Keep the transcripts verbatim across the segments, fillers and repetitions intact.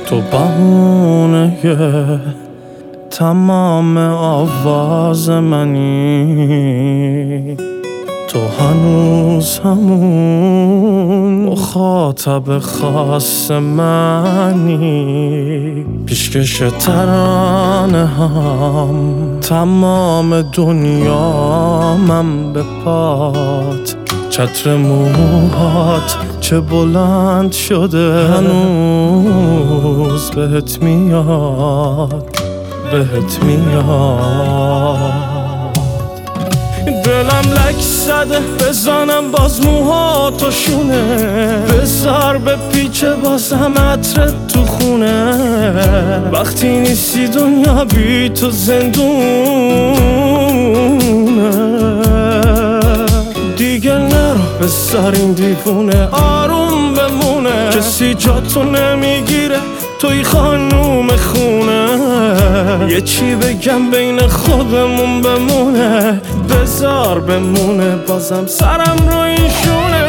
تو بهونه تمام آواز منی، تو هنوز همون مخاطب خاص منی، پیشکش ترانه هم تمام دنیا من به پات، چتر موهات چه بلند شده هنوز بهت میاد بهت میاد. دلم لک زده بزنم باز موهاتو شونه، بذار به پیچه بازم عطرت تو خونه، وقتی نیستی دنیا بی تو زندونه، دیگه نرو بذار این دیوونه آروم بمونه، کسی جاتو نمیگیره توی خانوم خونه، یه چی بگم بین خودمون بمونه، بذار بمونه بازم سرم رو این شونه.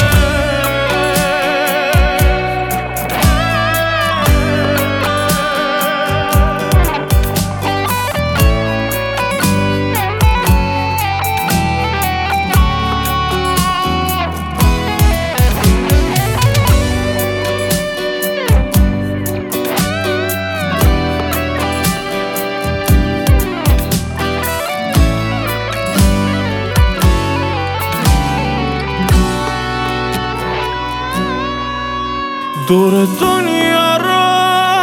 دور دنیا را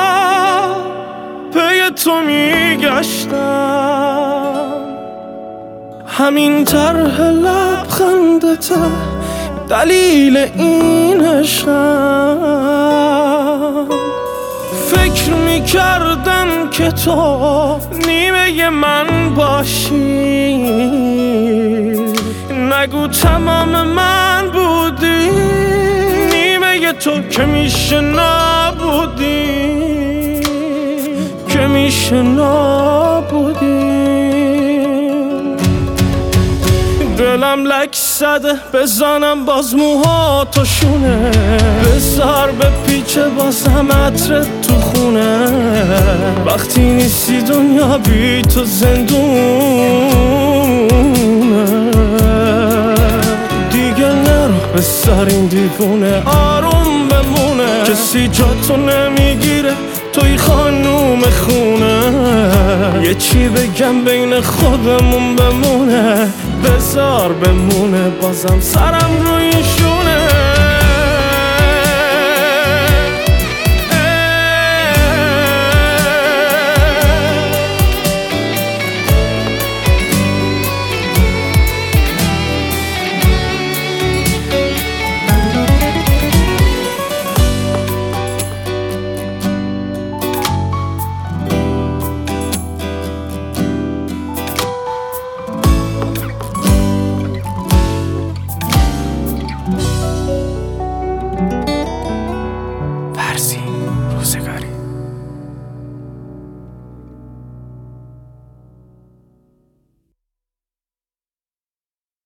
پی تو میگشتم، همین طرح لبخندت دلیل این عشقم، فکر میکردم که تو نیمه من باشی، نگو تمام من بودی، تو که میشه نبودی که میشه نبودی. دلم لک زده بزنم باز موهاتو شونه، بذار به پیچه بازم عطرت تو خونه، وقتی نیستی دنیا بی تو زندونه، دیگه نرو بذار این دیوونه آروم بمونه، کسی جاتو نمیگیره توی خانوم خونه، یه چی بگم بین خودمون بمونه، بذار بمونه بازم سرم رو این شونه.